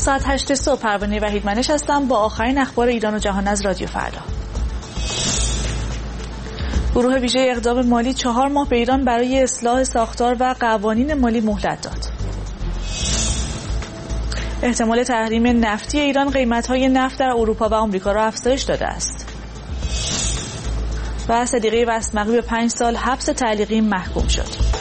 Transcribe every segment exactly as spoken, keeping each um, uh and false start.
ساعت هشت صبح پروانه وحیدمنش هستم با آخرین اخبار ایران و جهان از رادیو فردا. گروه ویژه اقدام مالی چهار ماه به ایران برای اصلاح ساختار و قوانین مالی مهلت داد. احتمال تحریم نفتی ایران قیمت‌های نفت در اروپا و آمریکا را افزایش داده است. و صدیقه وسمقی به پنج سال حبس تعلیقی محکوم شد.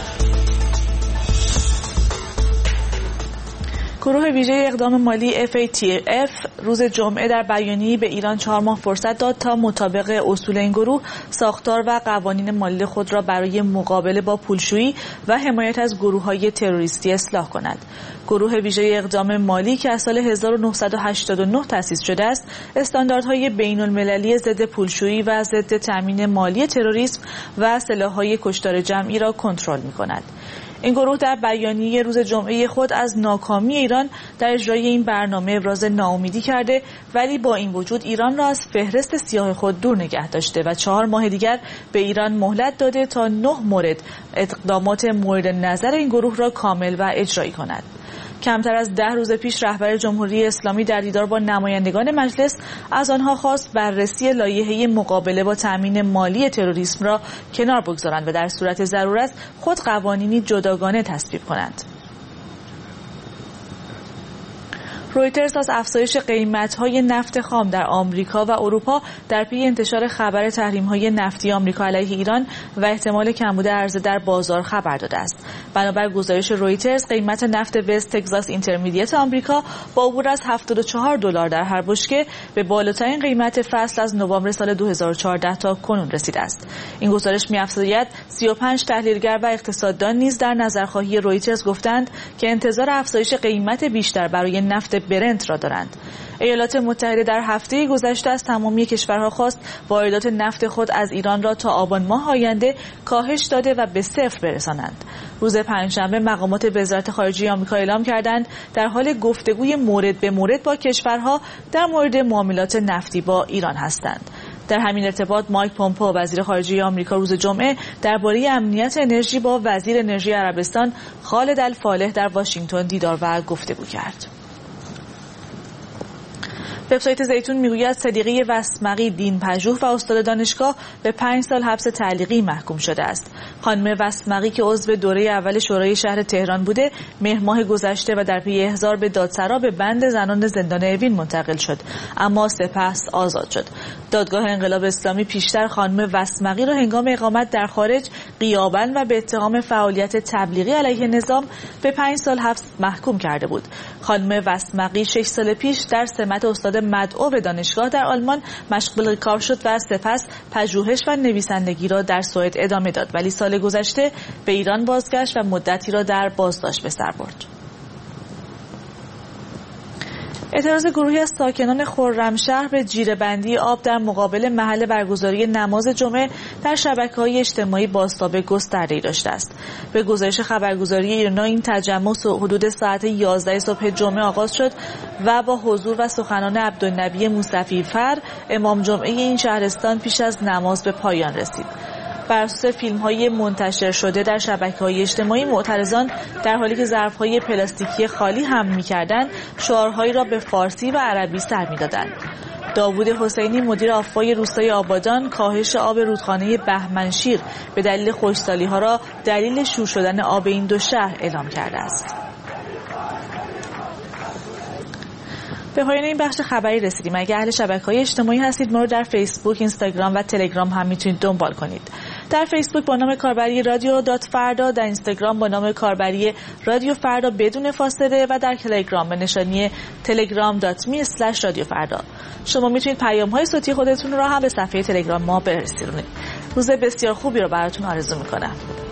گروه ویژه اقدام مالی اف ای تی اف روز جمعه در بیانیه‌ای به ایران چهار ماه فرصت داد تا مطابق اصول این گروه ساختار و قوانین مالی خود را برای مقابله با پولشویی و حمایت از گروه‌های تروریستی اصلاح کند. گروه ویژه اقدام مالی که از سال هزار و نهصد و هشتاد و نه تأسیس شده است، استانداردهای بین‌المللی ضد پولشویی و ضد تامین مالی تروریسم و سلاح‌های کشتار جمعی را کنترل می‌کند. این گروه در بیانیه روز جمعه خود از ناکامی ایران در اجرای این برنامه ابراز ناامیدی کرده، ولی با این وجود ایران را از فهرست سیاه خود دور نگه داشته و چهار ماه دیگر به ایران مهلت داده تا نه مورد اقدامات مورد نظر این گروه را کامل و اجرایی کند. کمتر از ده روز پیش رهبر جمهوری اسلامی در دیدار با نمایندگان مجلس از آنها خواست بررسی لایحه مقابله با تامین مالی تروریسم را کنار بگذارند و در صورت ضرورت خود قوانینی جداگانه تصویب کنند. رویترز از افزایش قیمت‌های نفت خام در آمریکا و اروپا در پی انتشار خبر تحریم‌های نفتی آمریکا علیه ایران و احتمال کمبود عرضه در بازار خبر داده است. بنابر گزارش رویترز، قیمت نفت وست تگزاس اینترمدیت آمریکا با عبور از هفتاد و چهار دلار در هر بشکه به بالاترین قیمت فصل از نوامبر سال دو هزار و چهارده تا کنون رسیده است. این گزارش می‌افزاید سی و پنج تحلیلگر و اقتصاددان نیز در نظرخواهی رویترز گفتند که انتظار افزایش قیمت بیشتر برای نفت برنت را دارند. ایالات متحده در هفته گذشته از تمامی کشورها خواست واردات نفت خود از ایران را تا آبان ماه آینده کاهش داده و به صفر برسانند. روز پنجشنبه مقامات وزارت خارجه آمریکا اعلام کردند در حال گفتگوی مورد به مورد با کشورها در مورد معاملات نفتی با ایران هستند. در همین ارتباط مایک پومپئو وزیر خارجه آمریکا روز جمعه درباره امنیت انرژی با وزیر انرژی عربستان خالد الفالح در واشنگتن دیدار و گفتگو کرد. وبسایت زیتون میگوید صدیقه وسمقی دین‌پژوه و استاد دانشگاه به پنج سال حبس تعلیقی محکوم شده است. خانم وسمقی که عضو دوره اول شورای شهر تهران بوده، مهر ماه گذشته و در پی احضار به دادسرا به بند زنان زندان اوین منتقل شد، اما سپس آزاد شد. دادگاه انقلاب اسلامی پیشتر خانم وسمقی را هنگام اقامت در خارج غیاباً و به اتهام فعالیت تبلیغی علیه نظام به پنج سال حبس محکوم کرده بود. خانم وسمقی شش سال پیش در سمت استاد مدعو به دانشگاه در آلمان مشغول کار شد و سپس پژوهش و نویسندگی را در سوئد ادامه داد، ولی سال گذشته به ایران بازگشت و مدتی را در بازداشت به سر برد. اعتراض گروهی از ساکنان خرمشهر به جیره‌بندی آب در مقابل محل برگزاری نماز جمعه در شبکه‌های اجتماعی بازتاب گسترده‌ای داشته است. به گزارش خبرگزاری ایرنا این تجمع حدود ساعت یازده صبح جمعه آغاز شد و با حضور و سخنان عبدالنبی موسفی فر امام جمعه این شهرستان پیش از نماز به پایان رسید. بر اساس فیلم‌های منتشر شده در شبکه‌های اجتماعی، معترضان در حالی که ظرف‌های پلاستیکی خالی حمل می‌کردند، شعارهایی را به فارسی و عربی سر می‌دادند. داوود حسینی مدیر آفای روستای آبادان کاهش آب رودخانه بهمنشیر به دلیل خشکسالی‌ها را دلیل شور شدن آب این دو شهر اعلام کرده است. به پایان این بخش خبری رسیدیم. اگر اهل شبکه‌های اجتماعی هستید، ما رو در فیسبوک، اینستاگرام و تلگرام هم میتونید دنبال کنید. در فیسبوک با نام کاربری رادیو دات فردا، در اینستاگرام با نام کاربری رادیو فردا بدون فاصله و در تلگرام به نشانی تلگرام دات می اسلش رادیو فردا. شما میتونید پیام‌های صوتی خودتون رو هم به صفحه تلگرام ما برسونید. روز بسیار خوبی رو براتون آرزو میکنم.